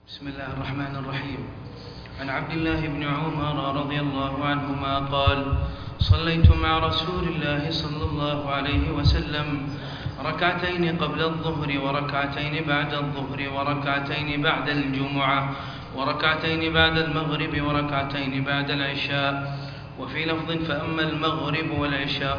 بسم الله الرحمن الرحيم. عن عبد الله بن عمر رضي الله عنهما قال: صليت مع رسول الله صلى الله عليه وسلم ركعتين قبل الظهر وركعتين بعد الظهر وركعتين بعد الجمعة وركعتين بعد المغرب وركعتين بعد العشاء. وفي لفظ: فأما المغرب والعشاء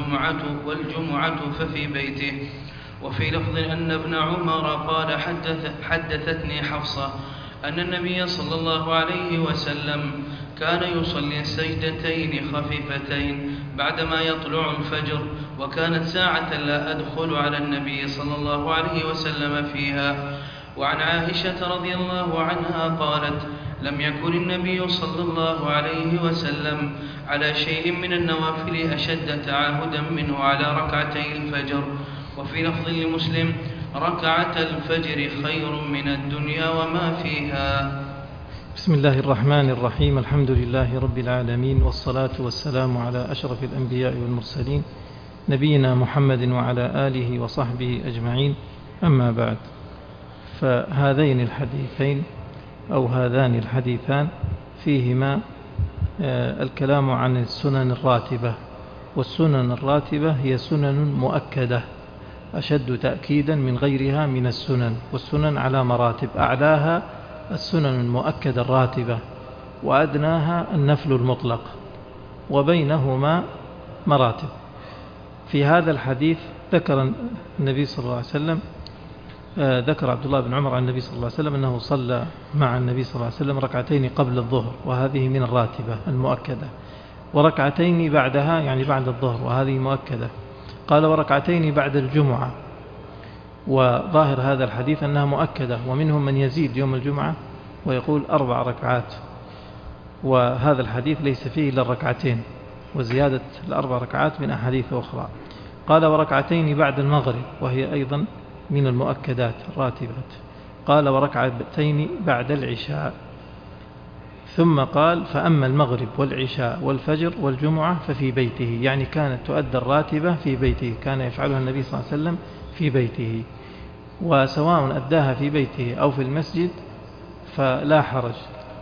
والجمعة ففي بيته. وفي لفظ أن ابن عمر قال: حدثتني حفصة أن النبي صلى الله عليه وسلم كان يصلي السجدتين خفيفتين بعدما يطلع الفجر، وكانت ساعة لا أدخل على النبي صلى الله عليه وسلم فيها. وعن عائشة رضي الله عنها قالت: لم يكن النبي صلى الله عليه وسلم على شيء من النوافل أشد تعاهدا منه على ركعتي الفجر. وفي لفظ لمسلم: ركعة الفجر خير من الدنيا وما فيها. بسم الله الرحمن الرحيم. الحمد لله رب العالمين، والصلاة والسلام على أشرف الأنبياء والمرسلين نبينا محمد وعلى آله وصحبه أجمعين. أما بعد، فهذين الحديثين أو هذان الحديثان فيهما الكلام عن السنن الراتبة، والسنن الراتبة هي سنن مؤكدة أشد تأكيدا من غيرها من السنن، والسنن على مراتب: أعلاها السنن المؤكدة الراتبة، وأدناها النفل المطلق، وبينهما مراتب. في هذا الحديث ذكر النبي صلى الله عليه وسلم ذكر عبد الله بن عمر عن النبي صلى الله عليه وسلم أنه صلى مع النبي صلى الله عليه وسلم ركعتين قبل الظهر، وهذه من الراتبة المؤكدة، وركعتين بعدها يعني بعد الظهر، وهذه مؤكدة. قال: وركعتين بعد الجمعة. وظاهر هذا الحديث أنها مؤكدة، ومنهم من يزيد يوم الجمعة ويقول 4 ركعات، وهذا الحديث ليس فيه إلا الركعتين، وزيادة ال4 ركعات من أحاديث أخرى. قال: وركعتين بعد المغرب، وهي أيضا من المؤكدات الراتبات. قال: وركعتين بعد العشاء. ثم قال: فأما المغرب والعشاء والفجر والجمعة ففي بيته، يعني كانت تؤدى الراتبة في بيته، كان يفعلها النبي صلى الله عليه وسلم في بيته، وسواء أداها في بيته أو في المسجد فلا حرج،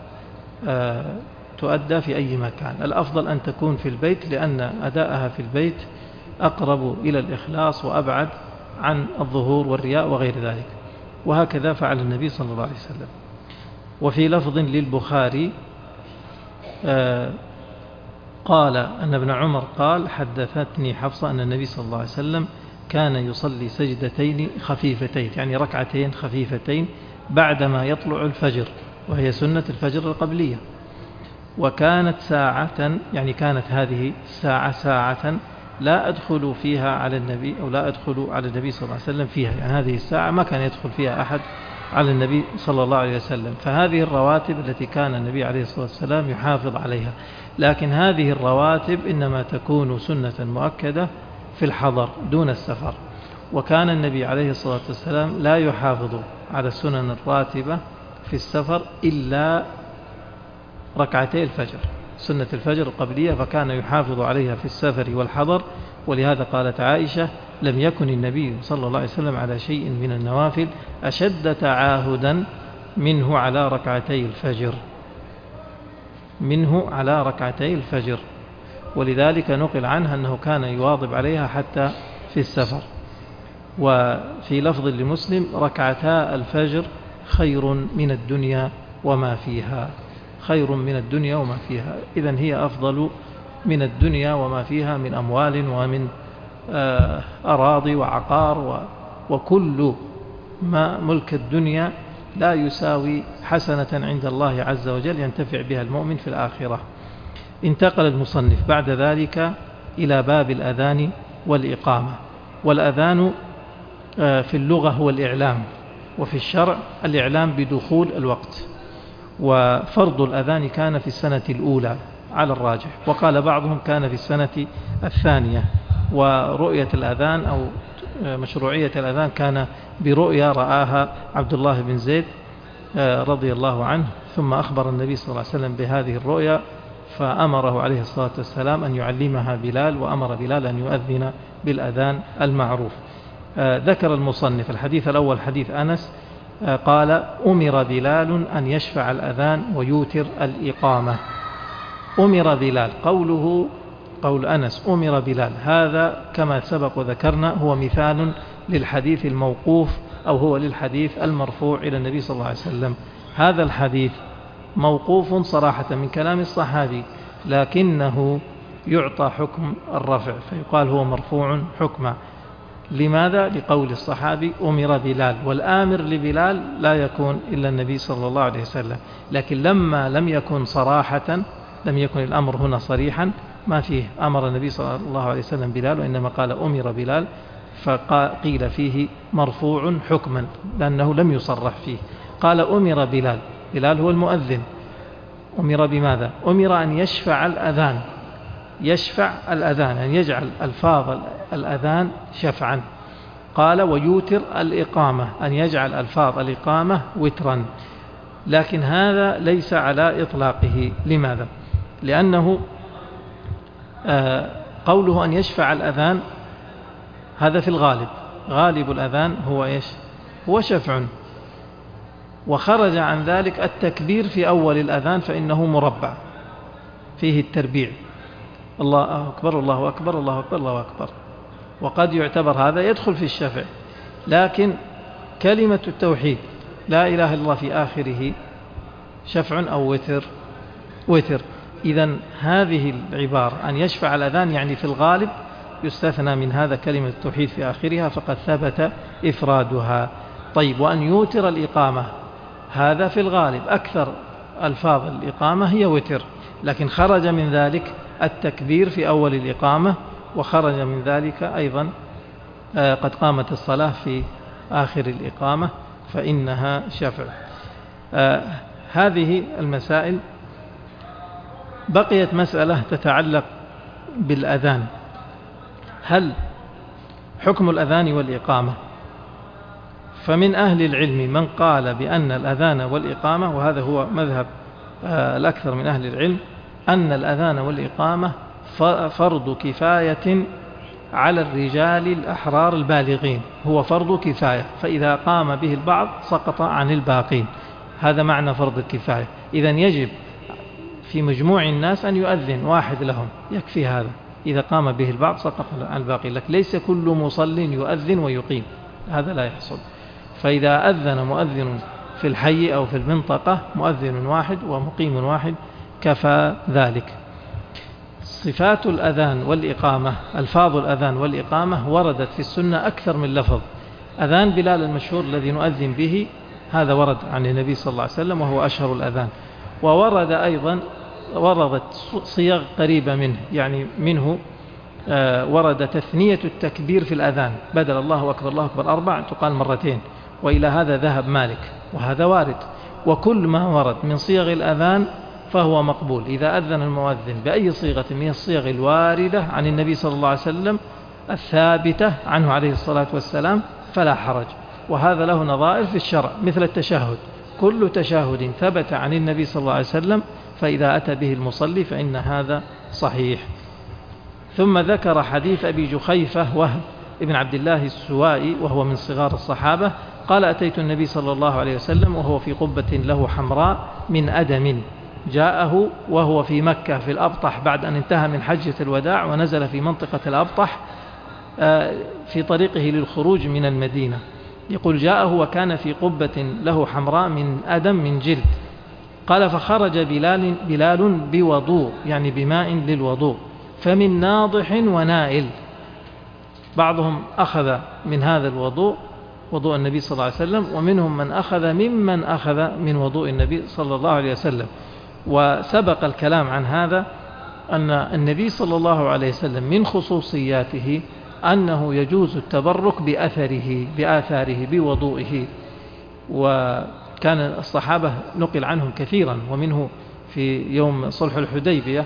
تؤدى في أي مكان. الأفضل أن تكون في البيت، لأن أداءها في البيت أقرب إلى الإخلاص وأبعد عن الظهور والرياء وغير ذلك، وهكذا فعل النبي صلى الله عليه وسلم. وفي لفظ للبخاري قال أن ابن عمر قال: حدثتني حفصة أن النبي صلى الله عليه وسلم كان يصلي سجدتين خفيفتين، يعني ركعتين خفيفتين بعدما يطلع الفجر، وهي سنة الفجر القبلية. وكانت ساعة، يعني كانت هذه الساعة ساعة لا أدخل فيها على النبي، أو لا أدخل على النبي صلى الله عليه وسلم فيها، يعني هذه الساعة ما كان يدخل فيها أحد على النبي صلى الله عليه وسلم. فهذه الرواتب التي كان النبي عليه الصلاة والسلام يحافظ عليها، لكن هذه الرواتب إنما تكون سنة مؤكدة في الحضر دون السفر. وكان النبي عليه الصلاة والسلام لا يحافظ على السنن الراتبة في السفر إلا ركعتي الفجر، سنة الفجر القبلية، فكان يحافظ عليها في السفر والحضر. ولهذا قالت عائشة: لم يكن النبي صلى الله عليه وسلم على شيء من النوافل أشد تعاهدا منه على ركعتي الفجر، منه على ركعتي الفجر. ولذلك نقل عنها أنه كان يواظب عليها حتى في السفر. وفي لفظ لمسلم: ركعتا الفجر خير من الدنيا وما فيها، خير من الدنيا وما فيها. إذن هي أفضل من الدنيا وما فيها من أموال ومن أراضي وعقار، وكل ما ملك الدنيا لا يساوي حسنة عند الله عز وجل ينتفع بها المؤمن في الآخرة. انتقل المصنف بعد ذلك إلى باب الأذان والإقامة. والأذان في اللغة هو الإعلام، وفي الشرع الإعلام بدخول الوقت. وفرض الأذان كان في السنة الأولى على الراجح، وقال بعضهم كان في السنة الثانية. ورؤية الأذان أو مشروعية الأذان كان برؤيا رآها عبد الله بن زيد رضي الله عنه، ثم أخبر النبي صلى الله عليه وسلم بهذه الرؤيا، فأمره عليه الصلاة والسلام أن يعلمها بلال، وأمر بلال أن يؤذن بالأذان المعروف. ذكر المصنف الحديث الأول حديث أنس قال أمر بلال أن يشفع الأذان ويوتر الإقامة. أمر بلال، قول أنس أمر بلال، هذا كما سبق وذكرنا هو مثال للحديث الموقوف أو هو للحديث المرفوع إلى النبي صلى الله عليه وسلم. هذا الحديث موقوف صراحة من كلام الصحابي، لكنه يعطى حكم الرفع فيقال هو مرفوع حكما. لماذا؟ لقول الصحابي أمر بلال، والآمر لبلال لا يكون إلا النبي صلى الله عليه وسلم. لكن لما لم يكن صراحة، لم يكن الأمر هنا صريحا، ما فيه أمر النبي صلى الله عليه وسلم بلال، وإنما قال أمر بلال، فقيل فيه مرفوع حكما لأنه لم يصرح فيه. قال أمر بلال، بلال هو المؤذن. أمر بماذا؟ أمر أن يشفع الأذان، يشفع الأذان أن يجعل ألفاظ الأذان شفعا. قال ويوتر الإقامة، أن يجعل ألفاظ الإقامة وترا. لكن هذا ليس على إطلاقه. لماذا؟ لأنه قوله أن يشفع الأذان هذا في الغالب، غالب الأذان هو إيش؟ هو شفع. وخرج عن ذلك التكبير في أول الأذان فإنه مربع فيه التربيع، الله أكبر الله أكبر الله أكبر الله أكبر، وقد يعتبر هذا يدخل في الشفع. لكن كلمة التوحيد لا إله إلا الله في آخره شفع أو وتر. إذن هذه العبارة أن يشفع الأذان يعني في الغالب يستثنى من هذا كلمة التوحيد في آخرها، فقد ثبت إفرادها. طيب، وأن يوتر الإقامة هذا في الغالب أكثر ألفاظ الإقامة هي وتر، لكن خرج من ذلك التكبير في أول الإقامة، وخرج من ذلك أيضا قد قامت الصلاة في آخر الإقامة فإنها شفع. هذه المسائل. بقيت مسألة تتعلق بالأذان، هل حكم الأذان والإقامة؟ فمن أهل العلم من قال بأن الأذان والإقامة، وهذا هو مذهب الأكثر من أهل العلم، أن الأذان والإقامة فرض كفاية على الرجال الأحرار البالغين، هو فرض كفاية، فإذا قام به البعض سقط عن الباقين. هذا معنى فرض الكفاية. إذن يجب في مجموع الناس أن يؤذن واحد لهم، يكفي هذا. إذا قام به البعض سقط عن الباقين، لكن ليس كل مصل يؤذن ويقيم، هذا لا يحصل. فإذا أذن مؤذن في الحي أو في المنطقة، مؤذن واحد ومقيم واحد كفى ذلك. صفات الأذان والإقامة، ألفاظ الأذان والإقامة وردت في السنة أكثر من لفظ. أذان بلال المشهور الذي نؤذن به هذا ورد عن النبي صلى الله عليه وسلم وهو أشهر الأذان، وورد أيضا وردت صيغ قريبة منه، يعني منه ورد تثنية التكبير في الأذان، بدل الله أكبر الله أكبر 4 تقال مرتين، وإلى هذا ذهب مالك، وهذا وارد. وكل ما ورد من صيغ الأذان فهو مقبول. إذا أذن المؤذن بأي صيغة من الصيغ الواردة عن النبي صلى الله عليه وسلم الثابتة عنه عليه الصلاة والسلام فلا حرج. وهذا له نظائر في الشرع، مثل التشهد، كل تشهد ثبت عن النبي صلى الله عليه وسلم فإذا أتى به المصلي فإن هذا صحيح. ثم ذكر حديث أبي جخيفة وهب ابن عبد الله السوائي وهو من صغار الصحابة، قال أتيت النبي صلى الله عليه وسلم وهو في قبة له حمراء من أدم، جاءه وهو في مكة في الأبطح بعد أن انتهى من حجة الوداع ونزل في منطقة الأبطح في طريقه للخروج من المدينة. يقول جاءه وكان في قبة له حمراء من أدم من جلد. قال فخرج بلال بوضوء، يعني بماء للوضوء، فمن ناضح ونائل، بعضهم أخذ من هذا الوضوء وضوء النبي صلى الله عليه وسلم، ومنهم من أخذ ممن أخذ من وضوء النبي صلى الله عليه وسلم. وسبق الكلام عن هذا أن النبي صلى الله عليه وسلم من خصوصياته أنه يجوز التبرك بآثاره بوضوئه، وكان الصحابة نقل عنهم كثيرا، ومنه في يوم صلح الحديبية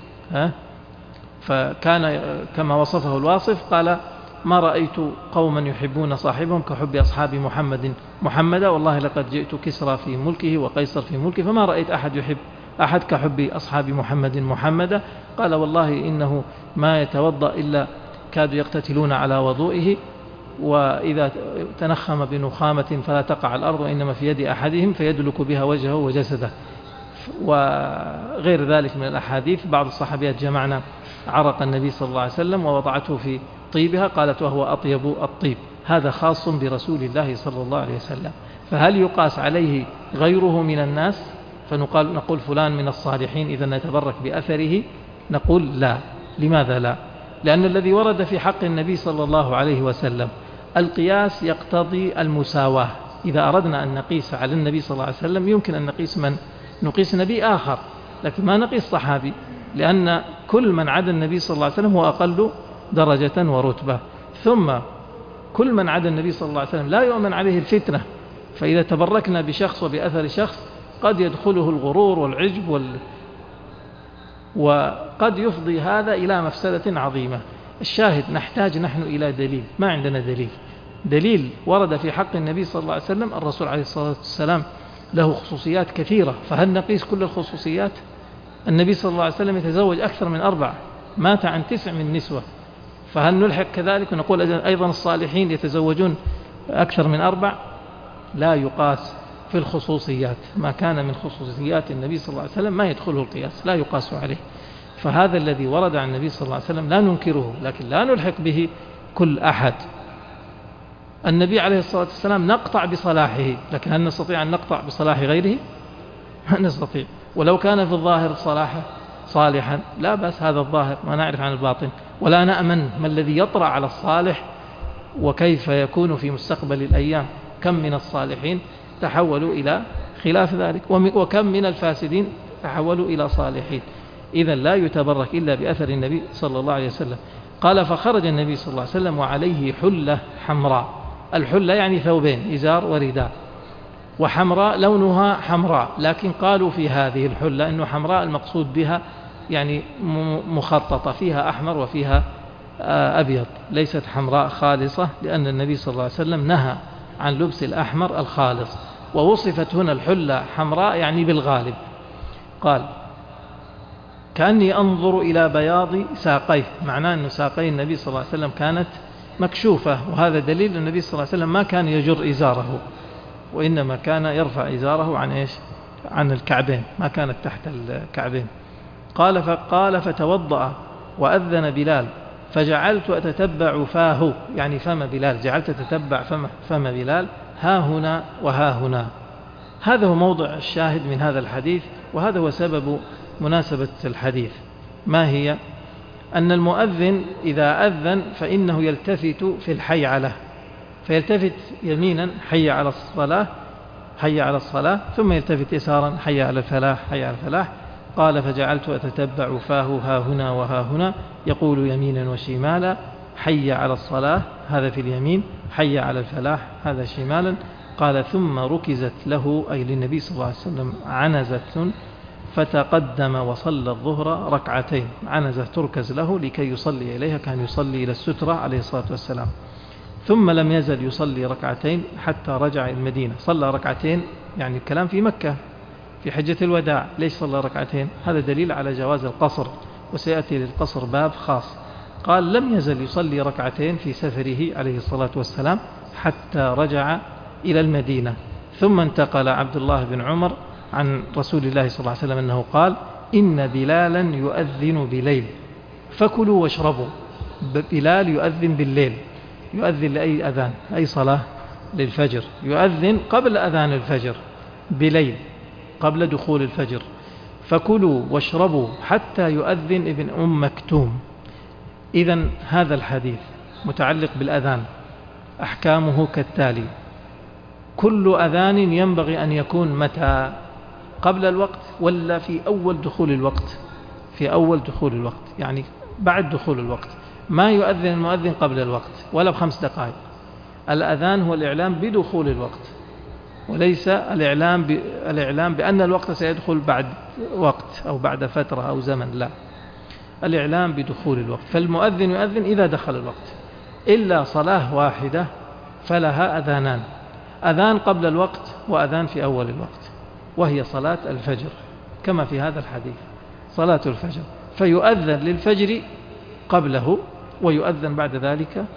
فكان كما وصفه الواصف قال ما رأيت قوما يحبون صاحبهم كحب أصحاب محمدا، والله لقد جئت كسرى في ملكه وقيصر في ملكه فما رأيت أحد يحب أحد كحب أصحاب محمدا. قال والله إنه ما يتوضأ إلا كادوا يقتتلون على وضوئه، وإذا تنخم بنخامة فلا تقع على الأرض وإنما في يد أحدهم فيدلك بها وجهه وجسده، وغير ذلك من الأحاديث. بعض الصحابيات جمعنا عرق النبي صلى الله عليه وسلم ووضعته في طيبها، قالت وهو أطيب الطيب. هذا خاص برسول الله صلى الله عليه وسلم، فهل يقاس عليه غيره من الناس؟ نقول فلان من الصالحين إذا نتبرك بأثره؟ نقول لا. لماذا لا؟ لأن الذي ورد في حق النبي صلى الله عليه وسلم القياس يقتضي المساواة. إذا أردنا أن نقيس على النبي صلى الله عليه وسلم يمكن أن نقيس من؟ نقيس نبي آخر، لكن ما نقيس صحابي، لأن كل من عدا النبي صلى الله عليه وسلم هو أقل درجة ورتبة. ثم كل من عدا النبي صلى الله عليه وسلم لا يؤمن عليه الفتنة، فإذا تبركنا بشخص وبأثر شخص قد يدخله الغرور والعجب وقد يفضي هذا إلى مفسدة عظيمة. الشاهد نحتاج نحن إلى دليل، ما عندنا دليل ورد في حق النبي صلى الله عليه وسلم. الرسول عليه الصلاة والسلام له خصوصيات كثيرة، فهل نقيس كل الخصوصيات؟ النبي صلى الله عليه وسلم يتزوج أكثر من 4، مات عن 9 من نسوة، فهل نلحق كذلك ونقول أيضا الصالحين يتزوجون أكثر من 4؟ لا يقاس في الخصوصيات، ما كان من خصوصيات النبي صلى الله عليه وسلم ما يدخله القياس، لا يقاس عليه. فهذا الذي ورد عن النبي صلى الله عليه وسلم لا ننكره، لكن لا نلحق به كل أحد. النبي عليه الصلاة والسلام نقطع بصلاحه، لكن هل نستطيع أن نقطع بصلاح غيره؟ ما نستطيع. ولو كان في الظاهر صلاحه صالحا لا بأس، هذا الظاهر ما نعرف عن الباطن، ولا نأمن ما الذي يطرأ على الصالح وكيف يكون في مستقبل الأيام. كم من الصالحين تحولوا إلى خلاف ذلك، وكم من الفاسدين تحولوا إلى صالحين. إذن لا يتبرك إلا بأثر النبي صلى الله عليه وسلم. قال فخرج النبي صلى الله عليه وسلم وعليه حلة حمراء. الحلة يعني ثوبين، إزار ورداء، وحمراء لونها حمراء، لكن قالوا في هذه الحلة إنه حمراء المقصود بها يعني مخططة، فيها أحمر وفيها أبيض، ليست حمراء خالصة، لأن النبي صلى الله عليه وسلم نهى عن لبس الأحمر الخالص. ووصفت هنا الحلة حمراء يعني بالغالب. قال كأني أنظر إلى بياض ساقيه، معناه أن ساقي النبي صلى الله عليه وسلم كانت مكشوفة، وهذا دليل النبي صلى الله عليه وسلم ما كان يجر إزاره، وإنما كان يرفع إزاره عن إيش؟ عن الكعبين، ما كانت تحت الكعبين. قال فتوضأ وأذن بلال فجعلت أتتبع فاه، يعني فم بلال، جعلت أتتبع فم بلال ها هنا وها هنا. هذا هو موضع الشاهد من هذا الحديث، وهذا هو سبب مناسبة الحديث. ما هي؟ أن المؤذن إذا أذن فإنه يلتفت في الحي عليه، فيلتفت يمينا حي على الصلاة حي على الصلاة، ثم يلتفت يسارا حي على الفلاح حي على الفلاح. قال فجعلت أتتبع فاه ها هنا وها هنا، يقول يمينا وشمالا، حي على الصلاة هذا في اليمين، حي على الفلاح هذا شمالا. قال ثم ركزت له أي للنبي صلى الله عليه وسلم عنزة فتقدم وصلى الظهر ركعتين. عنزة تركز له لكي يصلي إليها، كان يصلي إلى السترة عليه الصلاة والسلام. ثم لم يزل يصلي ركعتين حتى رجع المدينة. صلى ركعتين، يعني الكلام في مكة في حجة الوداع. ليش صلى ركعتين؟ هذا دليل على جواز القصر، وسيأتي للقصر باب خاص. قال لم يزل يصلي ركعتين في سفره عليه الصلاة والسلام حتى رجع إلى المدينة. ثم انتقل عبد الله بن عمر عن رسول الله صلى الله عليه وسلم أنه قال إن بلالا يؤذن بليل فكلوا واشربوا. بلال يؤذن بالليل، يؤذن لأي أذان؟ أي صلاة؟ للفجر. يؤذن قبل أذان الفجر بليل، قبل دخول الفجر. فكلوا واشربوا حتى يؤذن ابن مكتوم. إذن هذا الحديث متعلق بالأذان، أحكامه كالتالي: كل أذان ينبغي أن يكون متى؟ قبل الوقت ولا في أول دخول الوقت؟ في أول دخول الوقت، يعني بعد دخول الوقت. ما يؤذن المؤذن قبل الوقت ولا ب5 دقائق. الأذان هو الإعلام بدخول الوقت، وليس الإعلام بأن الوقت سيدخل بعد وقت أو بعد فترة أو زمن، لا، الإعلام بدخول الوقت. فالمؤذن يؤذن إذا دخل الوقت، إلا صلاة واحدة فلها أذانان: أذان قبل الوقت وأذان في أول الوقت، وهي صلاة الفجر كما في هذا الحديث، صلاة الفجر. فيؤذن للفجر قبله ويؤذن بعد ذلك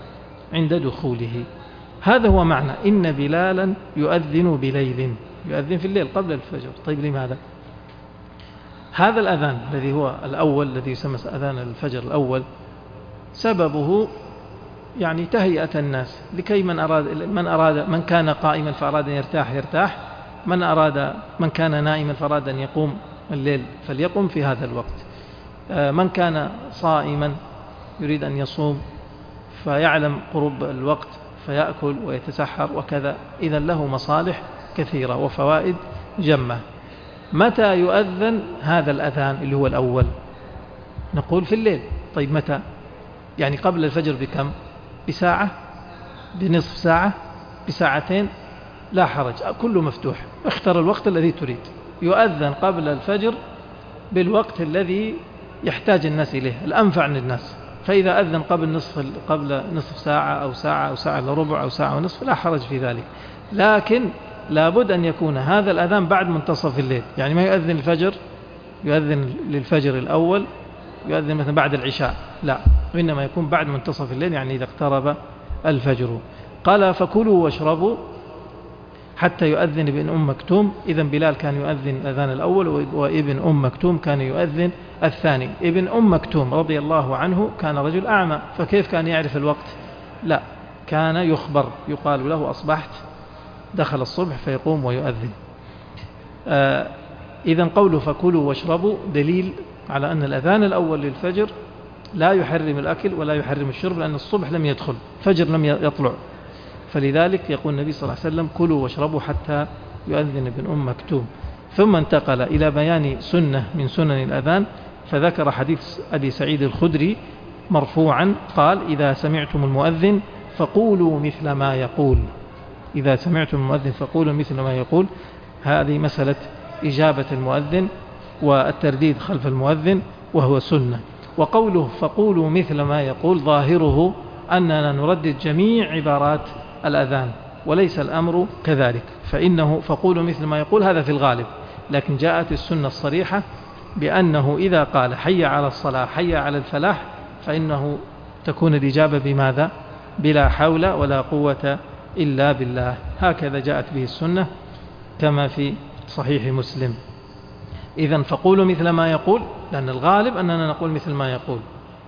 عند دخوله. هذا هو معنى إن بلالا يؤذن بليل، يؤذن في الليل قبل الفجر. طيب لماذا؟ هذا الأذان الذي هو الأول الذي يسمى أذان الفجر الأول سببه يعني تهيئة الناس لكي من كان قائما فأراد أن يرتاح، من كان نائما فأراد أن يقوم الليل فليقم في هذا الوقت، من كان صائما يريد أن يصوم فيعلم قرب الوقت فيأكل ويتسحر وكذا. إذن له مصالح كثيرة وفوائد جمة. متى يؤذن هذا الأذان اللي هو الأول؟ نقول في الليل. طيب متى؟ يعني قبل الفجر بكم؟ بساعة، بنصف ساعة، بساعتين، لا حرج، كله مفتوح. اختر الوقت الذي تريد. يؤذن قبل الفجر بالوقت الذي يحتاج الناس إليه، الأنفع للناس. فإذا أذن قبل نصف ساعة أو ساعة إلا ربع أو ساعة ونصف لا حرج في ذلك، لكن لابد أن يكون هذا الأذان بعد منتصف الليل. يعني ما يؤذن الفجر، يؤذن للفجر الأول، يؤذن مثلا بعد العشاء، لا، وإنما يكون بعد منتصف الليل، يعني إذا اقترب الفجر. قال فكلوا واشربوا حتى يؤذن ابن أم مكتوم. إذن بلال كان يؤذن الأذان الأول، وابن أم مكتوم كان يؤذن الثاني. ابن أم مكتوم رضي الله عنه كان رجل أعمى، فكيف كان يعرف الوقت؟ لا، كان يخبر، يقال له أصبحت، دخل الصبح فيقوم ويؤذن. إذن قوله فكلوا واشربوا دليل على أن الأذان الأول للفجر لا يحرم الأكل ولا يحرم الشرب، لأن الصبح لم يدخل، فجر لم يطلع. فلذلك يقول النبي صلى الله عليه وسلم كلوا واشربوا حتى يؤذن ابن أم مكتوم. ثم انتقل إلى بيان سنة من سنن الأذان، فذكر حديث أبي سعيد الخدري مرفوعا قال إذا سمعتم المؤذن فقولوا مثل ما يقول. إذا سمعتم المؤذن فقولوا مثل ما يقول. هذه مسألة إجابة المؤذن والترديد خلف المؤذن وهو سنة. وقوله فقولوا مثل ما يقول ظاهره أننا نردد جميع عبارات الأذان، وليس الأمر كذلك، فإنه فقولوا مثل ما يقول هذا في الغالب، لكن جاءت السنة الصريحة بأنه إذا قال حي على الصلاة حي على الفلاح فإنه تكون الإجابة بماذا؟ بلا حول ولا قوة إلا بالله. هكذا جاءت به السنة كما في صحيح مسلم. إذن فقولوا مثل ما يقول، لأن الغالب أننا نقول مثل ما يقول،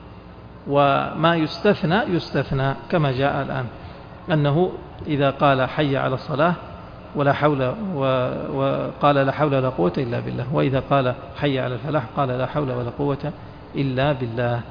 وما يستثنى كما جاء الآن، أنه إذا قال حي على الصلاة ولا حول وقال لا حول ولا قوة إلا بالله، وإذا قال حي على الفلاح قال لا حول ولا قوة إلا بالله.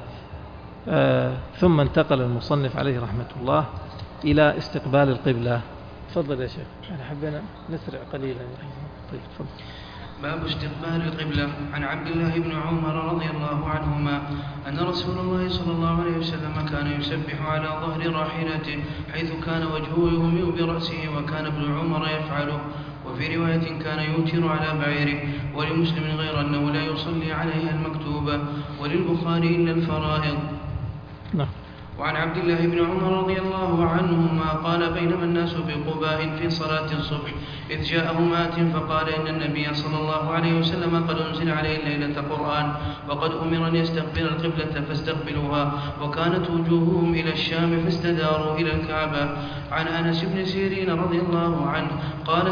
ثم انتقل المصنف عليه رحمة الله إلى استقبال القبلة. تفضل يا شيخ، أنا حبينا نسرع قليلا. طيب تفضل. باب استقبال القبلة. عن عبد الله بن عمر رضي الله عنهما أن رسول الله صلى الله عليه وسلم كان يسبح على ظهر راحلته حيث كان وجهه يومئ برأسه، وكان ابن عمر يفعله. وفي رواية كان يوتر على بعيره. ولمسلم غير أنه لا يصلي عليها المكتوبة، وللبخاري إلا الفرائض. نعم. وعن عبد الله بن عمر رضي الله عنهما قال بينما الناس بقباء في صلاة الصبح إذ جاءهم آت فقال إن النبي صلى الله عليه وسلم قد أنزل عليه الليلة قرآن وقد أمر أن يستقبل القبلة فاستقبلوها، وكانت وجوههم إلى الشام فاستداروا إلى الكعبة. عن أنس بن سيرين رضي الله عنه قال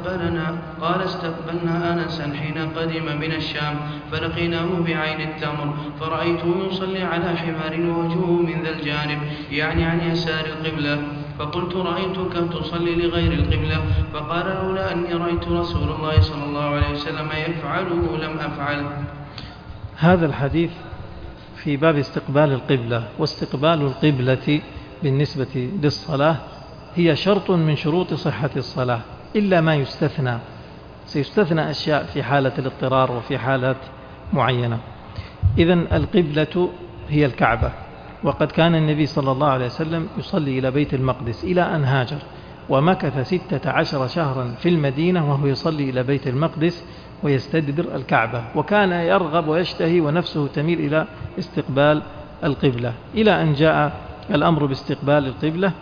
استقبلنا أنسا حين قدم من الشام فلقيناه بعين التمر فرأيته يصلي على حمار ووجهه من ذا الجانب، يعني عن يسار القبلة، فقلت رأيتك تصلي لغير القبلة، فقال لولا أني رأيت رسول الله صلى الله عليه وسلم يفعله لم أفعل. هذا الحديث في باب استقبال القبلة. واستقبال القبلة بالنسبة للصلاة هي شرط من شروط صحة الصلاة، إلا ما يستثنى، سيستثنى أشياء في حالة الاضطرار وفي حالات معينة. إذن القبلة هي الكعبة، وقد كان النبي صلى الله عليه وسلم يصلي إلى بيت المقدس إلى أن هاجر، ومكث 16 شهرا في المدينة وهو يصلي إلى بيت المقدس ويستدبر الكعبة، وكان يرغب ويشتهي ونفسه تميل إلى استقبال القبلة، إلى أن جاء الأمر باستقبال القبلة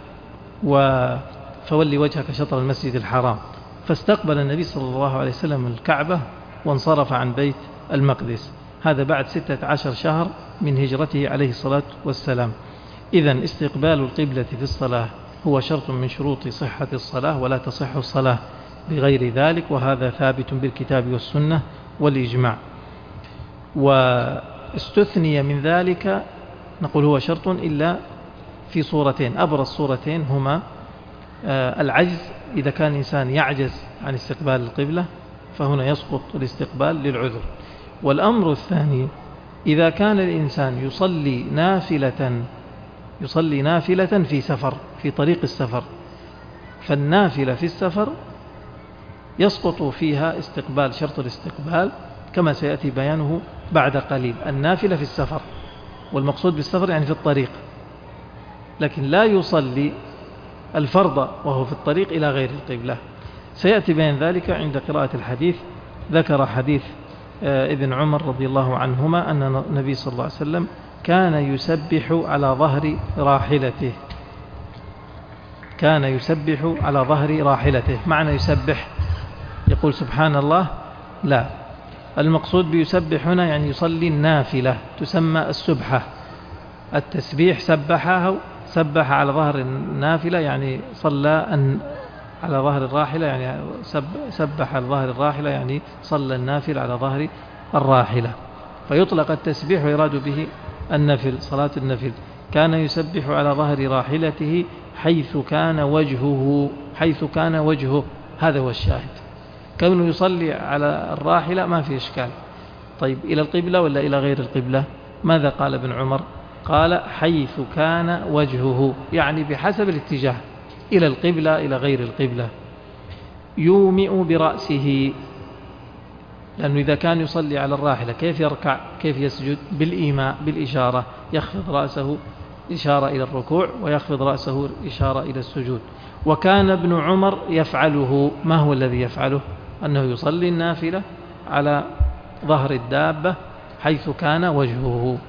فولي وجهك شطر المسجد الحرام، فاستقبل النبي صلى الله عليه وسلم الكعبة وانصرف عن بيت المقدس. هذا بعد 16 شهر من هجرته عليه الصلاة والسلام. إذن استقبال القبلة في الصلاة هو شرط من شروط صحة الصلاة، ولا تصح الصلاة بغير ذلك، وهذا ثابت بالكتاب والسنة والإجماع. واستثني من ذلك نقول هو شرط إلا في صورتين، أبرز صورتين هما العجز، إذا كان الإنسان يعجز عن استقبال القبلة فهنا يسقط الاستقبال للعذر. والأمر الثاني إذا كان الإنسان يصلي نافلة في سفر، في طريق السفر، فالنافلة في السفر يسقط فيها استقبال شرط الاستقبال كما سيأتي بيانه بعد قليل. النافلة في السفر، والمقصود بالسفر يعني في الطريق، لكن لا يصلي الفرض وهو في الطريق إلى غير القبلة. سيأتي بيان ذلك عند قراءة الحديث. ذكر حديث ابن عمر رضي الله عنهما أن النبي صلى الله عليه وسلم كان يسبح على ظهر راحلته. كان يسبح على ظهر راحلته. معنى يسبح يقول سبحان الله؟ لا، المقصود بيسبح هنا يعني يصلي النافلة، تسمى السبحة. التسبيح سبح على ظهر النافلة، يعني صلى على ظهر الراحلة، يعني سبح على ظهر الراحلة، يعني صلى النافل على ظهر الراحلة. فيطلق التسبيح ويراد به النفل، صلاة النفل. كان يسبح على ظهر راحلته حيث كان وجهه، هذا هو الشاهد. كونه يصلي على الراحلة ما في إشكال. طيب إلى القبلة ولا إلى غير القبلة؟ ماذا قال ابن عمر؟ قال حيث كان وجهه، يعني بحسب الاتجاه، إلى القبلة إلى غير القبلة. يومئ برأسه، لأنه إذا كان يصلي على الراحلة كيف يركع كيف يسجد؟ بالإيماء، بالإشارة، يخفض رأسه إشارة إلى الركوع، ويخفض رأسه إشارة إلى السجود. وكان ابن عمر يفعله. ما هو الذي يفعله؟ أنه يصلي النافلة على ظهر الدابة حيث كان وجهه.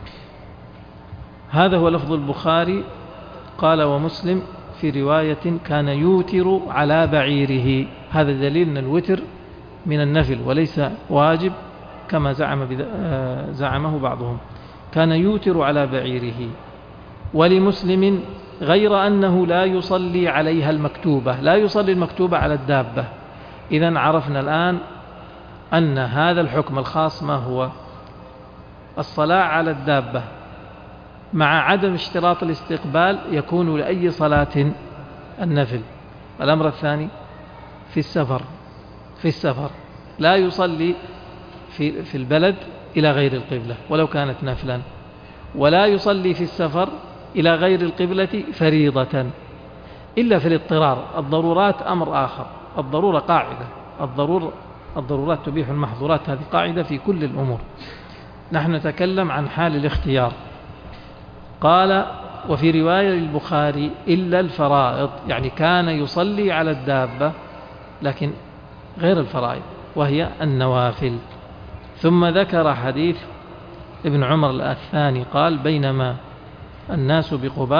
هذا هو لفظ البخاري. قال ومسلم في رواية كان يوتر على بعيره. هذا دليل أن الوتر من النفل وليس واجب كما زعمه بعضهم. كان يوتر على بعيره. ولمسلم غير أنه لا يصلي عليها المكتوبة، لا يصلي المكتوبة على الدابة. إذن عرفنا الآن أن هذا الحكم الخاص ما هو؟ الصلاة على الدابة مع عدم اشتراط الاستقبال يكون لأي صلاة النفل. الأمر الثاني في السفر لا يصلي في البلد إلى غير القبلة ولو كانت نافلا، ولا يصلي في السفر إلى غير القبلة فريضة إلا في الاضطرار. الضرورات أمر آخر. الضرورة قاعدة، الضرورات تبيح المحظورات، هذه قاعدة في كل الأمور. نحن نتكلم عن حال الاختيار. قال وفي رواية للبخاري إلا الفرائض، يعني كان يصلي على الدابة لكن غير الفرائض وهي النوافل. ثم ذكر حديث ابن عمر الثاني قال بينما الناس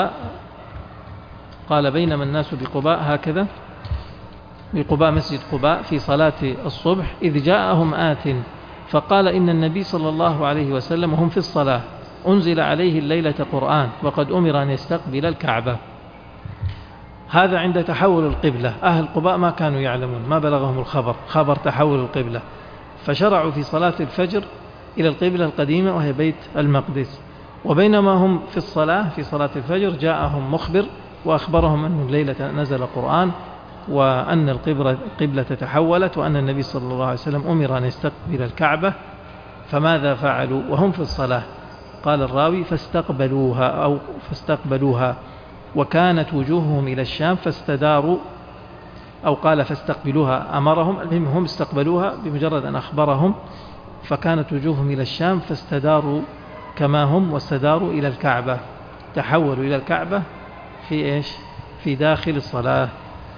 بقباء هكذا، بقباء مسجد قباء في صلاة الصبح، إذ جاءهم آت فقال إن النبي صلى الله عليه وسلم وهم في الصلاة أنزل عليه الليلة قرآن وقد أمر أن يستقبل الكعبة. هذا عند تحول القبلة. أهل قباء ما كانوا يعلمون، ما بلغهم خبر تحول القبلة، فشرعوا في صلاة الفجر إلى القبلة القديمة وهي بيت المقدس. وبينما هم في صلاة الفجر جاءهم مخبر وأخبرهم أن الليلة نزل قرآن وأن القبلة تحولت وأن النبي صلى الله عليه وسلم أمر أن يستقبل الكعبة. فماذا فعلوا وهم في الصلاة؟ قال الراوي فاستقبلوها وكانت وجوههم إلى الشام فاستداروا، أو قال فاستقبلوها أمرهم، المهم هم استقبلوها بمجرد أن أخبرهم، فكانت وجوههم إلى الشام فاستداروا كما هم واستداروا إلى الكعبة، تحولوا إلى الكعبة في داخل الصلاة،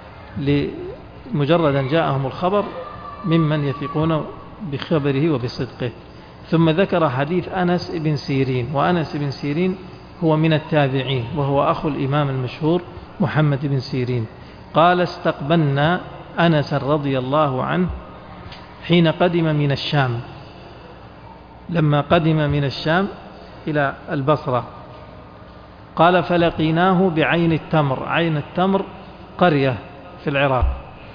لمجرد أن جاءهم الخبر ممن يثقون بخبره وبصدقه. ثم ذكر حديث أنس بن سيرين، وأنس بن سيرين هو من التابعين وهو أخو الإمام المشهور محمد بن سيرين. قال استقبلنا أنس رضي الله عنه حين قدم من الشام، لما قدم من الشام إلى البصرة قال فلقيناه بعين التمر. عين التمر قرية في العراق.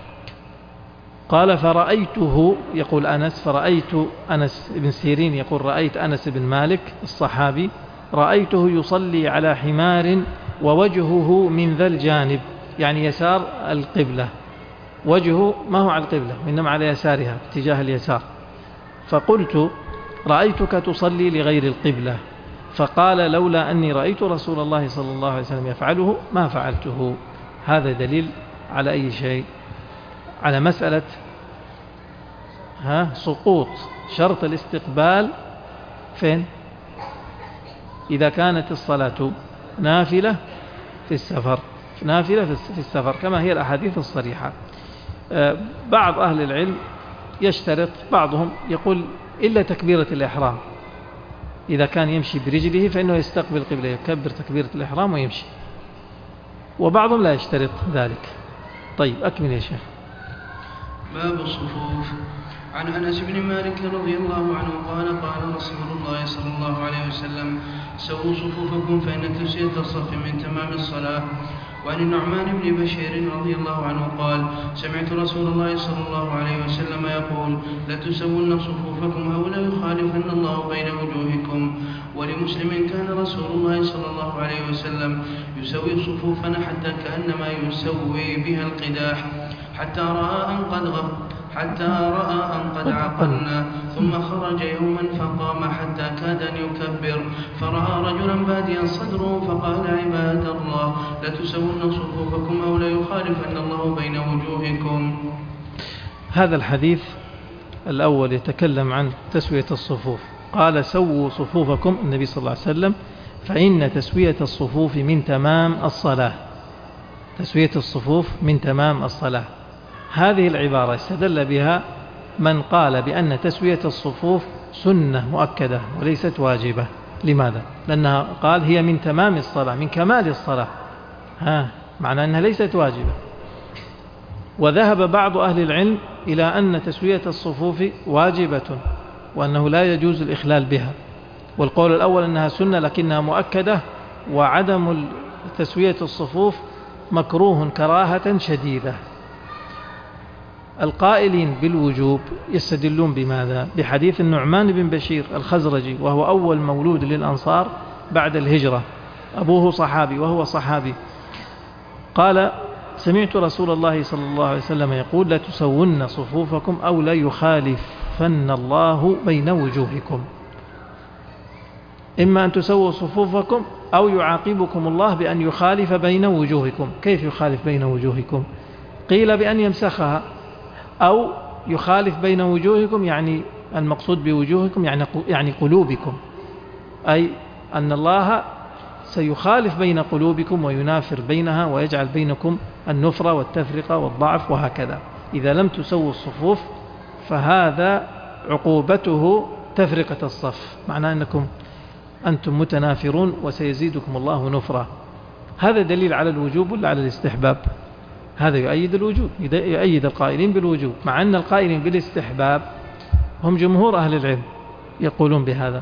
قال فرأيته، يقول أنس، فرأيت أنس بن سيرين يقول رأيت أنس بن مالك الصحابي، رأيته يصلي على حمار ووجهه من ذا الجانب، يعني يسار القبلة، وجهه ما هو على القبلة إنما على يسارها اتجاه اليسار. فقلت رأيتك تصلي لغير القبلة، فقال لولا أني رأيت رسول الله صلى الله عليه وسلم يفعله ما فعلته. هذا دليل على أي شيء؟ على مسألة سقوط شرط الاستقبال فين؟ إذا كانت الصلاة نافلة في السفر، نافلة في السفر كما هي الأحاديث الصريحة. بعض أهل العلم يشترط، بعضهم يقول إلا تكبيرة الإحرام، إذا كان يمشي برجله فإنه يستقبل القبلة، يكبر تكبيرة الإحرام ويمشي، وبعضهم لا يشترط ذلك. طيب أكمل يا شيخ. باب الصفوف. عن أنس بن مالك رضي الله عنه قال قال رسول الله صلى الله عليه وسلم سووا صفوفكم فإن تسوية الصف من تمام الصلاة. وعن النعمان بن بشير رضي الله عنه قال سمعت رسول الله صلى الله عليه وسلم يقول لتسون صفوفكم أو ليخالفن الله بين وجوهكم. ولمسلم كان رسول الله صلى الله عليه وسلم يسوي صفوفنا حتى كأنما يسوي بها القداح، حتى رأى أن قد عقلنا، ثم خرج يوما فقام حتى كاد أن يكبر، فرأى رجلا باديا صدره فقال عباد الله لتسون صفوفكم أو ليخالفن الله بين وجوهكم. هذا الحديث الأول يتكلم عن تسوية الصفوف. قال سووا صفوفكم النبي صلى الله عليه وسلم فإن تسوية الصفوف من تمام الصلاة. تسوية الصفوف من تمام الصلاة. هذه العبارة استدل بها من قال بأن تسوية الصفوف سنة مؤكدة وليست واجبة. لماذا؟ لأنها قال هي من تمام الصلاة، من كمال الصلاة، معنى أنها ليست واجبة. وذهب بعض أهل العلم إلى أن تسوية الصفوف واجبة وأنه لا يجوز الإخلال بها. والقول الأول أنها سنة لكنها مؤكدة، وعدم تسوية الصفوف مكروه كراهة شديدة. القائلين بالوجوب يستدلون بماذا؟ بحديث النعمان بن بشير الخزرجي، وهو أول مولود للأنصار بعد الهجرة، أبوه صحابي وهو صحابي. قال سمعت رسول الله صلى الله عليه وسلم يقول لا تسون صفوفكم أو لا يخالفن الله بين وجوهكم. إما أن تسووا صفوفكم أو يعاقبكم الله بأن يخالف بين وجوهكم. كيف يخالف بين وجوهكم؟ قيل بأن يمسخها، أو يخالف بين وجوهكم يعني المقصود بوجوهكم يعني قلوبكم، أي أن الله سيخالف بين قلوبكم وينافر بينها ويجعل بينكم النفرة والتفرقة والضعف وهكذا. إذا لم تسووا الصفوف فهذا عقوبته تفرقة الصف، معناه أنتم متنافرون وسيزيدكم الله نفرة. هذا دليل على الوجوب ولا على الاستحباب؟ هذا يؤيد الوجوب، يؤيد القائلين بالوجوب، مع أن القائلين بالاستحباب هم جمهور أهل العلم يقولون بهذا،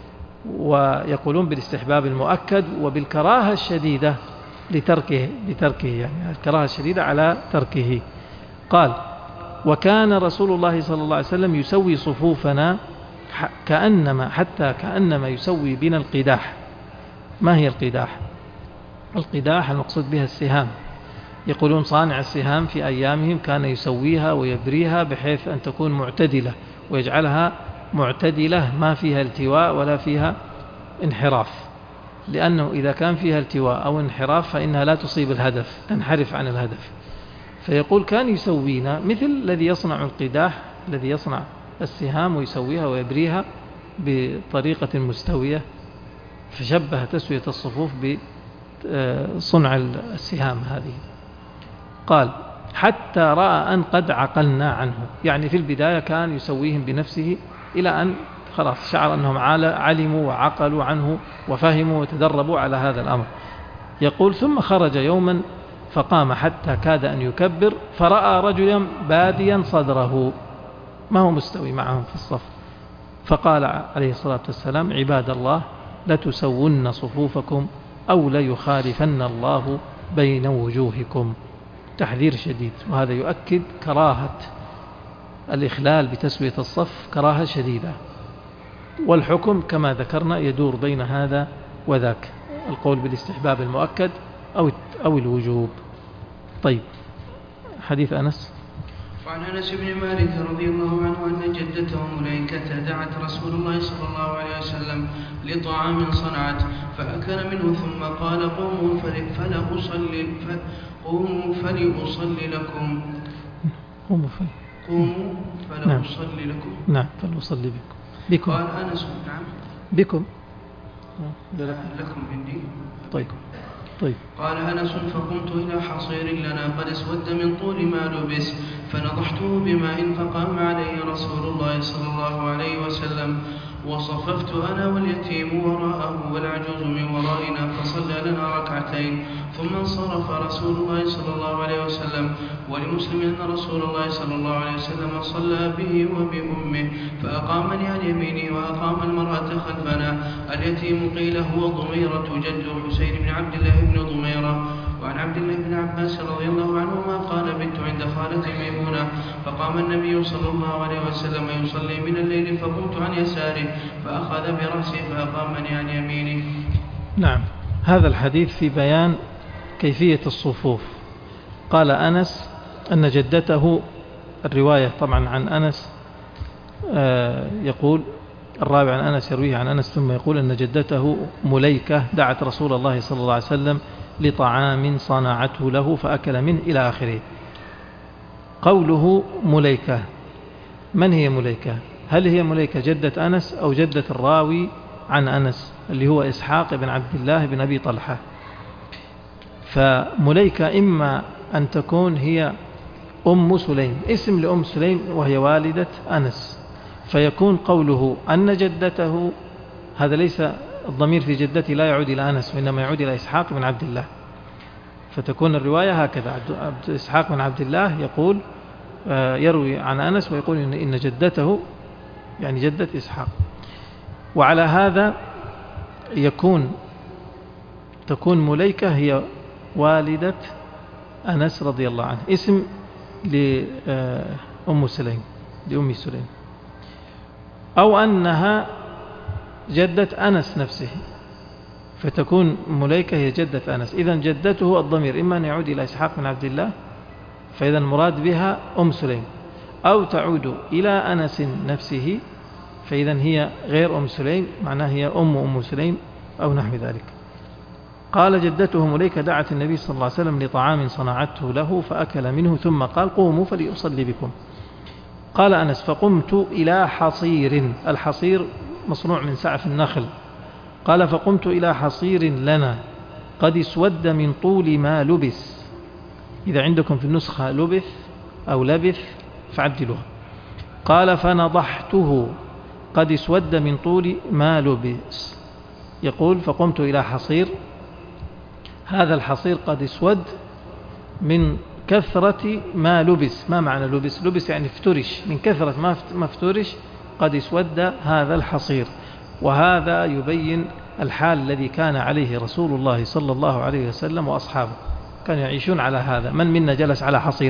ويقولون بالاستحباب المؤكد وبالكراهة الشديدة لتركه يعني الكراهة الشديدة على تركه. قال وكان رسول الله صلى الله عليه وسلم يسوي صفوفنا حتى كأنما يسوي بنا القداح. ما هي القداح؟ القداح المقصود بها السهام. يقولون صانع السهام في أيامهم كان يسويها ويبريها بحيث أن تكون معتدلة، ويجعلها معتدلة ما فيها التواء ولا فيها انحراف، لأنه إذا كان فيها التواء أو انحراف فإنها لا تصيب الهدف، تنحرف عن الهدف. فيقول كان يسوينا مثل الذي يصنع القداح، الذي يصنع السهام ويسويها ويبريها بطريقة مستوية، فشبه تسوية الصفوف بصنع السهام هذه. قال حتى رأى أن قد عقلنا عنه، يعني في البداية كان يسويهم بنفسه إلى أن خلاص شعر أنهم علموا وعقلوا عنه وفهموا وتدربوا على هذا الأمر. يقول ثم خرج يوما فقام حتى كاد أن يكبر، فرأى رجلا باديا صدره، ما هو مستوي معهم في الصف، فقال عليه الصلاة والسلام عباد الله لتسون صفوفكم أو ليخالفن الله بين وجوهكم. تحذير شديد، وهذا يؤكد كراهة الإخلال بتسوية الصف كراهة شديدة. والحكم كما ذكرنا يدور بين هذا وذاك، القول بالاستحباب المؤكد أو الوجوب. طيب، حديث أنس. وعن أنس بن مالك رضي الله عنه أن جدته مليكة دعت رسول الله صلى الله عليه وسلم لطعام صنعت فأكل منه ثم قال قوموا فلأصلي لكم. قوموا فلأصلي لكم. نعم، فلأصلي بكم. قال أنس نعم بكم لكم عندي. طيب. قال أنس فقمت إلى حصير لنا قد اسود من طول ما لبس فنضحته بماء فقام عليه رسول الله صلى الله عليه وسلم وصففت أنا واليتيم وراءه والعجوز من ورائنا فصلى لنا ركعتين ثم انصرف رسول الله صلى الله عليه وسلم. ولمسلم أن رسول الله صلى الله عليه وسلم صلى به وبأمه فأقامني عن يمينه وأقام المرأة خلفنا. اليتيم قيل هو ضميرة جد حسين بن عبد الله بن ضميرة. وعن عبد الله بن عباس رضي الله عنهما قال بت عند خالتي ميمونة فقام النبي صلى الله عليه وسلم يصلي من الليل فقمت عن يساره فأخذ برأسي فأقامني عن يمينه. نعم، هذا الحديث في بيان كيفية الصفوف. قال أنس أن جدته، الرواية طبعا عن أنس يقول الراوي عن أنس يرويه عن أنس ثم يقول أن جدته مليكة دعت رسول الله صلى الله عليه وسلم لطعام صنعته له فأكل منه إلى آخره. قوله مليكة، من هي مليكة؟ هل هي مليكة جدة أنس أو جدة الراوي عن أنس اللي هو إسحاق بن عبد الله بن أبي طلحة؟ فمليكة إما أن تكون هي أم سليم، اسم لأم سليم وهي والدة أنس، فيكون قوله أن جدته، هذا ليس الضمير في جدته لا يعود إلى أنس وإنما يعود إلى إسحاق بن عبد الله، فتكون الرواية هكذا. إسحاق بن عبد الله يقول يروي عن أنس ويقول إن جدته يعني جدة إسحاق. وعلى هذا تكون مليكة هي والدة أنس رضي الله عنه، اسم لأم سليم، لأم سليم، أو أنها جدة أنس نفسه، فتكون مليكة هي جدة أنس. إذن جدته الضمير إما أن يعود إلى إسحاق بن عبد الله فإذا المراد بها أم سليم، أو تعود إلى أنس نفسه فإذا هي غير أم سليم، معناها هي أم سليم أو نحو ذلك. قال جدته مليكة دعت النبي صلى الله عليه وسلم لطعام صنعته له فأكل منه ثم قال قوموا فليصلي بكم. قال أنس فقمت إلى حصير، الحصير مصنوع من سعف النخل. قال فقمت إلى حصير لنا قد اسود من طول ما لبس. إذا عندكم في النسخة لبث أو لبث فعدلوها. قال فنضحته قد اسود من طول ما لبس. يقول فقمت إلى حصير، هذا الحصير قد اسود من كثرة ما لبس. ما معنى لبس؟ لبس يعني افترش، من كثرة ما افترش قد اسود هذا الحصير. وهذا يبين الحال الذي كان عليه رسول الله صلى الله عليه وسلم وأصحابه، كانوا يعيشون على هذا. من منا جلس على حصير؟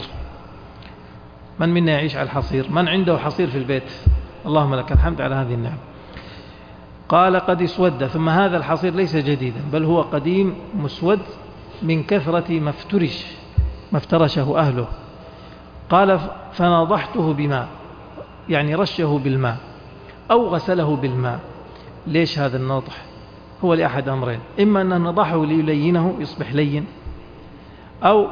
من منا يعيش على الحصير؟ من عنده حصير في البيت؟ اللهم لك الحمد على هذه النعمة. قال قد اسود، ثم هذا الحصير ليس جديدا بل هو قديم مسود من كثرة ما افترشه أهله. قال فنضحته بماء، يعني رشه بالماء أو غسله بالماء. ليش هذا النضح؟ هو لأحد أمرين، إما أنه نضحه ليلينه يصبح لين، أو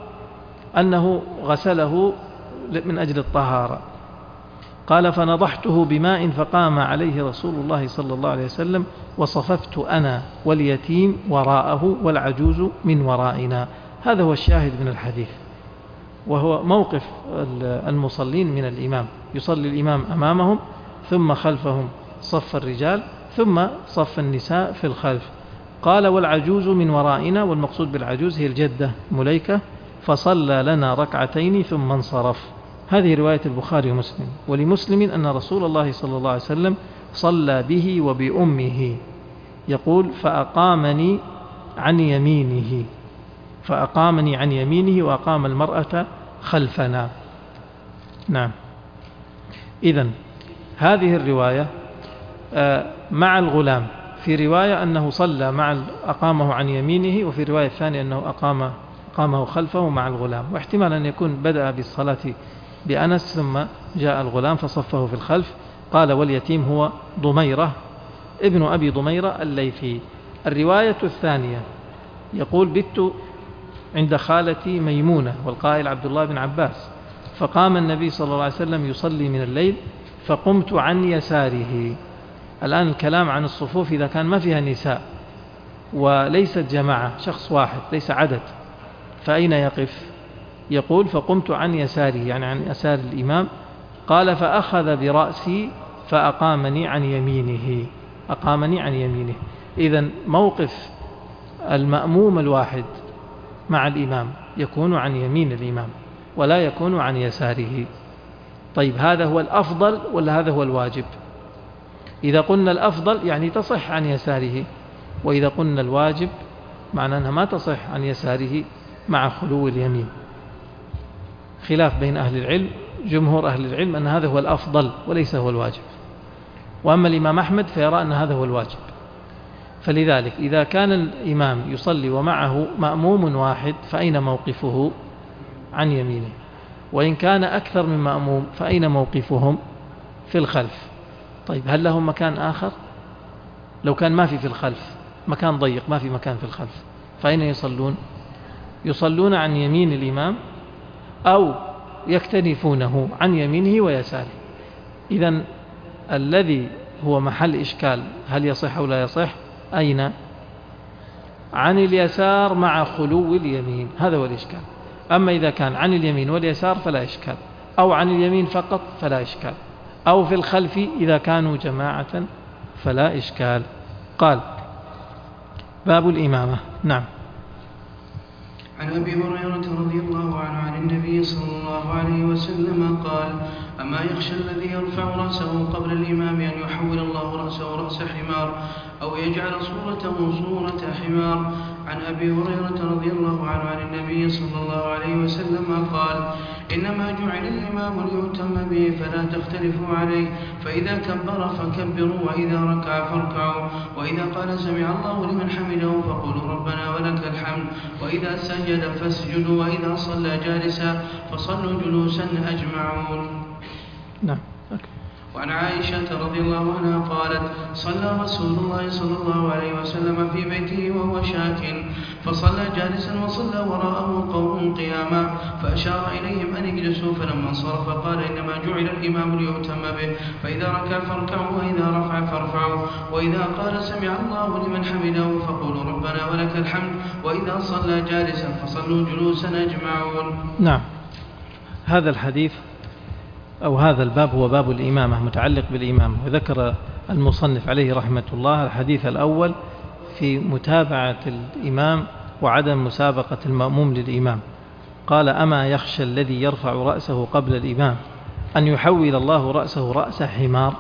أنه غسله من أجل الطهارة. قال فنضحته بماء فقام عليه رسول الله صلى الله عليه وسلم وصففت أنا واليتيم وراءه والعجوز من ورائنا. هذا هو الشاهد من الحديث، وهو موقف المصلين من الإمام. يصلي الإمام أمامهم ثم خلفهم صف الرجال ثم صف النساء في الخلف. قال والعجوز من ورائنا، والمقصود بالعجوز هي الجدة مليكة، فصلى لنا ركعتين ثم انصرف. هذه رواية البخاري ومسلم. ولمسلم أن رسول الله صلى الله عليه وسلم صلى به وبأمه. يقول فأقامني عن يمينه، فأقامني عن يمينه وأقام المرأة خلفنا. نعم. إذن هذه الرواية مع الغلام، في رواية أنه صلى أقامه عن يمينه، وفي رواية ثانية أنه أقامه خلفه مع الغلام، واحتمال أن يكون بدأ بالصلاة بأنس ثم جاء الغلام فصفه في الخلف. قال: واليتيم هو ضميرة ابن أبي ضميرة الليثي. الرواية الثانية يقول: بت عند خالتي ميمونة، والقائل عبد الله بن عباس، فقام النبي صلى الله عليه وسلم يصلي من الليل فقمت عن يساره. الآن الكلام عن الصفوف إذا كان ما فيها نساء وليست جماعة، شخص واحد ليس عدد، فأين يقف؟ يقول: فقمت عن يساره، يعني عن يسار الإمام. قال: فأخذ برأسي فأقامني عن يمينه، أقامني عن يمينه. إذن موقف المأموم الواحد مع الإمام يكون عن يمين الإمام ولا يكون عن يساره. طيب، هذا هو الأفضل ولا هذا هو الواجب؟ إذا قلنا الأفضل يعني تصح عن يساره، وإذا قلنا الواجب معنى أنها ما تصح عن يساره مع خلو اليمين. خلاف بين أهل العلم، جمهور أهل العلم أن هذا هو الأفضل وليس هو الواجب، وأما الإمام أحمد فيرى أن هذا هو الواجب. فلذلك إذا كان الإمام يصلي ومعه مأموم واحد فأين موقفه؟ عن يمينه. وإن كان أكثر من مأموم فأين موقفهم؟ في الخلف. طيب، هل لهم مكان آخر؟ لو كان ما في الخلف مكان ضيق، ما في مكان في الخلف، فأين يصلون؟ يصلون عن يمين الإمام أو يكتنفونه عن يمينه ويساره. إذن الذي هو محل إشكال، هل يصح أو لا يصح؟ أين؟ عن اليسار مع خلو اليمين، هذا هو الإشكال. أما إذا كان عن اليمين واليسار فلا إشكال، أو عن اليمين فقط فلا إشكال، أو في الخلف إذا كانوا جماعة فلا إشكال. قال: باب الإمامة. نعم. عن أبي هريرة رضي الله عنه عن النبي صلى الله عليه وسلم قال: أما يخشى الذي يرفع رأسه قبل الإمام أن يحول الله رأسه رأس حمار أو يجعل صورته صورة حمار. عن أبي هريرة رضي الله عنه عن النبي صلى الله عليه وسلم قال: إنما جعل الإمام ليؤتم به فلا تختلفوا عليه، فإذا كبر فكبروا، وإذا ركع فاركعوا، وإذا قال سمع الله لمن حمده فقولوا ربنا ولك الحمد، وإذا سجد فاسجدوا، وإذا صلى جالسا فصلوا جلوسا أجمعون. نعم. وعن عائشة رضي الله عنها قالت: صلى رسول الله صلى الله عليه وسلم في بيته وهو شاك، فصلى جالسا وصلى وراءه قوم قياما، فأشار إليهم أن اجلسوا، فلما انصرف قال: إنما جعل الإمام ليؤتم به، فإذا ركع فاركعوا، وإذا رفع فارفعوا، وإذا قال سمع الله لمن حمده فقولوا ربنا ولك الحمد، وإذا صلى جالسا فصلوا جلوسا أجمعون. نعم. هذا الحديث أو هذا الباب هو باب الإمامة، متعلق بالإمامة. وذكر المصنف عليه رحمة الله الحديث الأول في متابعة الإمام وعدم مسابقة المأموم للإمام. قال: أما يخشى الذي يرفع رأسه قبل الإمام أن يحول الله رأسه رأس حمار.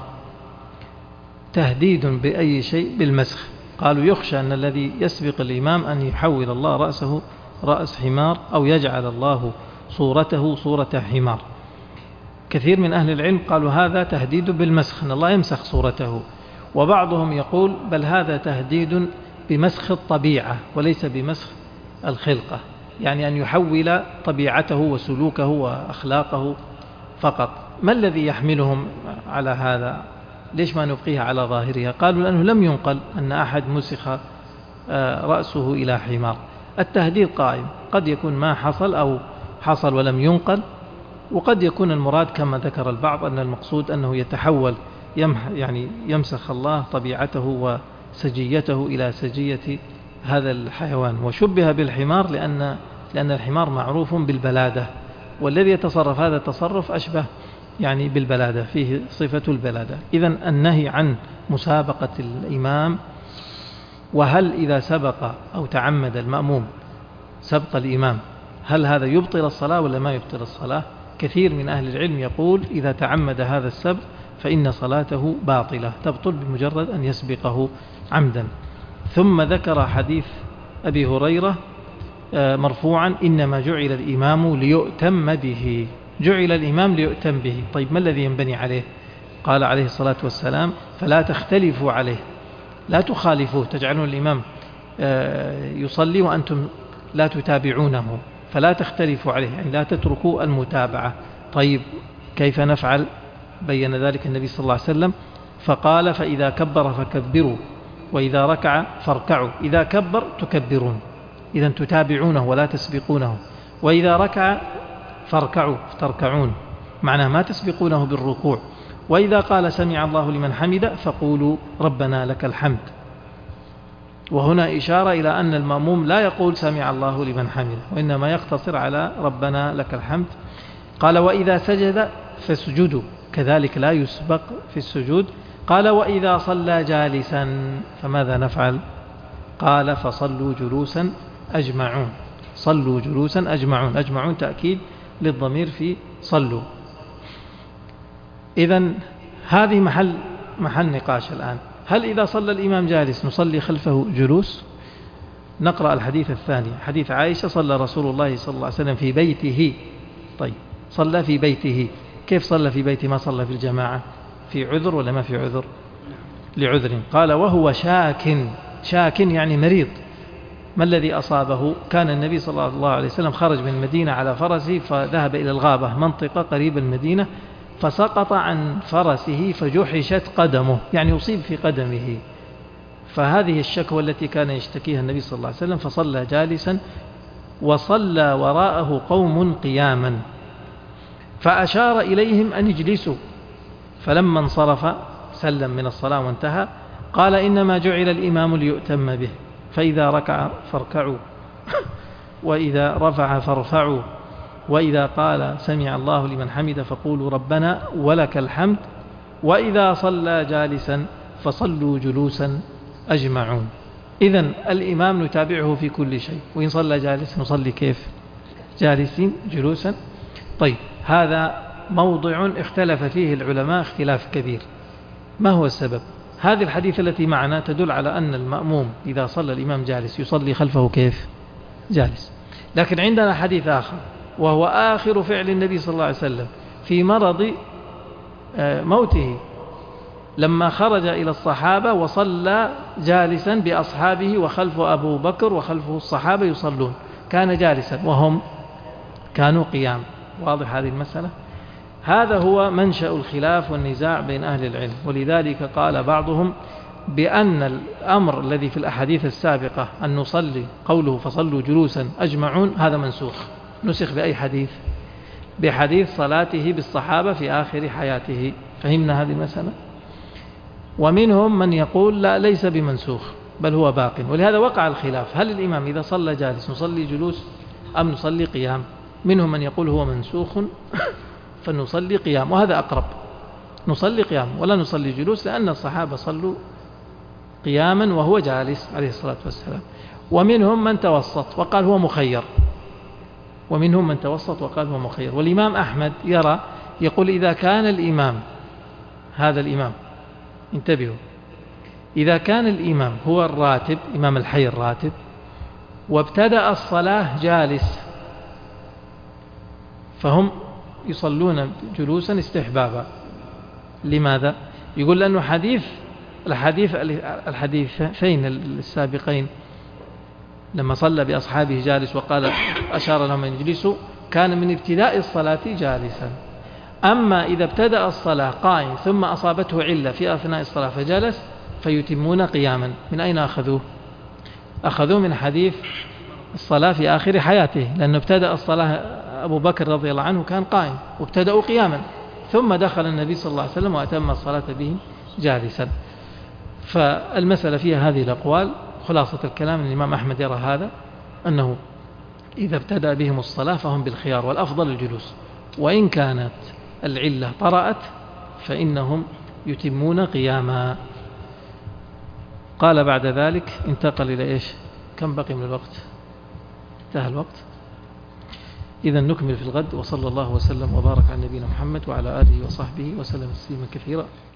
تهديد بأي شيء؟ بالمسخ. قالوا يخشى أن الذي يسبق الإمام أن يحول الله رأسه رأس حمار أو يجعل الله صورته صورة حمار. كثير من أهل العلم قالوا هذا تهديد بالمسخ، أن الله يمسخ صورته. وبعضهم يقول بل هذا تهديد بمسخ الطبيعة وليس بمسخ الخلقة، يعني أن يحول طبيعته وسلوكه وأخلاقه فقط. ما الذي يحملهم على هذا؟ ليش ما نبقيها على ظاهرها؟ قالوا لأنه لم ينقل أن أحد مسخ رأسه إلى حمار. التهديد قائم، قد يكون ما حصل أو حصل ولم ينقل، وقد يكون المراد كما ذكر البعض أن المقصود أنه يتحول، يعني يمسخ الله طبيعته وسجيته إلى سجية هذا الحيوان. وشبه بالحمار لأن الحمار معروف بالبلادة، والذي يتصرف هذا التصرف أشبه يعني بالبلادة، فيه صفة البلادة. إذن النهي عن مسابقة الإمام. وهل إذا سبق أو تعمد المأموم سبق الإمام هل هذا يبطل الصلاة ولا ما يبطل الصلاة؟ كثير من أهل العلم يقول إذا تعمد هذا السبق فإن صلاته باطلة، تبطل بمجرد أن يسبقه عمدا. ثم ذكر حديث أبي هريرة مرفوعا: إنما جعل الإمام ليؤتم به. جعل الإمام ليؤتم به. طيب ما الذي ينبني عليه؟ قال عليه الصلاة والسلام: فلا تختلفوا عليه، لا تخالفوه، تجعلون الإمام يصلي وأنتم لا تتابعونه، فلا تختلفوا عليه، يعني لا تتركوا المتابعة. طيب كيف نفعل؟ بين ذلك النبي صلى الله عليه وسلم فقال: فإذا كبر فكبروا، وإذا ركع فاركعوا. إذا كبر تكبرون، إذا تتابعونه ولا تسبقونه، وإذا ركع فاركعوا تركعون، معناه ما تسبقونه بالركوع. وإذا قال سمع الله لمن حمده فقولوا ربنا لك الحمد. وهنا إشارة إلى أن المأموم لا يقول سمع الله لمن حمده، وإنما يقتصر على ربنا لك الحمد. قال: وإذا سجد فاسجدوا، كذلك لا يسبق في السجود. قال: وإذا صلى جالسا فماذا نفعل؟ قال: فصلوا جلوسا أجمعون. صلوا جلوسا أجمعون، أجمعون تأكيد للضمير في صلوا. إذن هذه محل نقاش الآن. هل إذا صلى الإمام جالس نصلي خلفه جلوس؟ نقرأ الحديث الثاني، حديث عائشة: صلى رسول الله صلى الله عليه وسلم في بيته. طيب صلى في بيته، كيف صلى في بيته؟ ما صلى في الجماعة؟ في عذر ولا ما في عذر؟ لعذر. قال: وهو شاك يعني مريض. ما الذي أصابه؟ كان النبي صلى الله عليه وسلم خرج من المدينة على فرسه فذهب إلى الغابة، منطقة قريبة المدينة، فسقط عن فرسه فجحشت قدمه، يعني يصيب في قدمه. فهذه الشكوى التي كان يشتكيها النبي صلى الله عليه وسلم، فصلى جالسا وصلى وراءه قوم قياما، فأشار إليهم أن يجلسوا. فلما انصرف سلم من الصلاة وانتهى، قال: إنما جعل الإمام ليؤتم به، فإذا ركع فاركعوا، وإذا رفع فارفعوا، وإذا قال سمع الله لمن حمده فقولوا ربنا ولك الحمد، وإذا صلى جالسا فصلوا جلوسا أجمعون. إذن الإمام نتابعه في كل شيء، وإن صلى جالس نصلي كيف؟ جالسين جلوسا. طيب هذا موضع اختلف فيه العلماء اختلاف كبير. ما هو السبب؟ هذه الحديث التي معنا تدل على أن المأموم إذا صلى الإمام جالس يصلي خلفه كيف؟ جالس. لكن عندنا حديث آخر، وهو آخر فعل النبي صلى الله عليه وسلم في مرض موته، لما خرج إلى الصحابة وصلى جالسا بأصحابه، وخلفه أبو بكر وخلفه الصحابة يصلون، كان جالسا وهم كانوا قيام. واضح هذه المسألة؟ هذا هو منشأ الخلاف والنزاع بين أهل العلم. ولذلك قال بعضهم بأن الأمر الذي في الأحاديث السابقة أن نصلي، قوله فصلوا جلوسا أجمعون، هذا منسوخ. نسخ بأي حديث؟ بحديث صلاته بالصحابة في آخر حياته. فهمنا هذه المسألة؟ ومنهم من يقول لا، ليس بمنسوخ بل هو باق. ولهذا وقع الخلاف، هل الإمام إذا صلى جالس نصلي جلوس أم نصلي قيام؟ منهم من يقول هو منسوخ فنصلي قيام، وهذا أقرب، نصلي قيام ولا نصلي جلوس، لأن الصحابة صلوا قياما وهو جالس عليه الصلاة والسلام. ومنهم من توسط وقال هو مخير، ومنهم من توسط وقال هو مخير. والإمام أحمد يقول إذا كان الإمام، هذا الإمام انتبهوا، إذا كان الإمام هو الراتب، إمام الحي الراتب، وابتدأ الصلاة جالس، فهم يصلون جلوسا استحبابا. لماذا؟ يقول لأنه الحديثين السابقين لما صلى بأصحابه جالس وقال أشار لهم أن يجلسوا، كان من ابتداء الصلاة جالسا. أما إذا ابتدأ الصلاة قائم ثم أصابته علة في أثناء الصلاة فجلس، فيتمون قياما. من أين أخذوه؟ أخذوه من حديث الصلاة في آخر حياته، لأنه ابتدأ الصلاة أبو بكر رضي الله عنه كان قائم وابتدأوا قياما، ثم دخل النبي صلى الله عليه وسلم وأتم الصلاة بهم جالسا. فالمسألة فيها هذه الأقوال. خلاصة الكلام أن الإمام أحمد يرى هذا، أنه إذا ابتدأ بهم الصلاة فهم بالخيار، والأفضل الجلوس، وإن كانت العلة طرأت فإنهم يتمون قياما. قال بعد ذلك انتقل إلى إيش؟ كم بقي من الوقت؟ انتهى الوقت. إذا نكمل في الغد. وصلى الله وسلم وبارك على نبينا محمد وعلى آله وصحبه وسلم تسليما كثيرا.